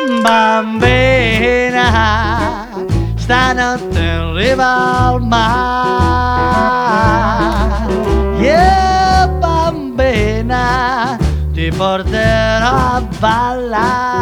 Bambina, stanotte in riva al mare. Yeah, bambina, ti porterò a ballare.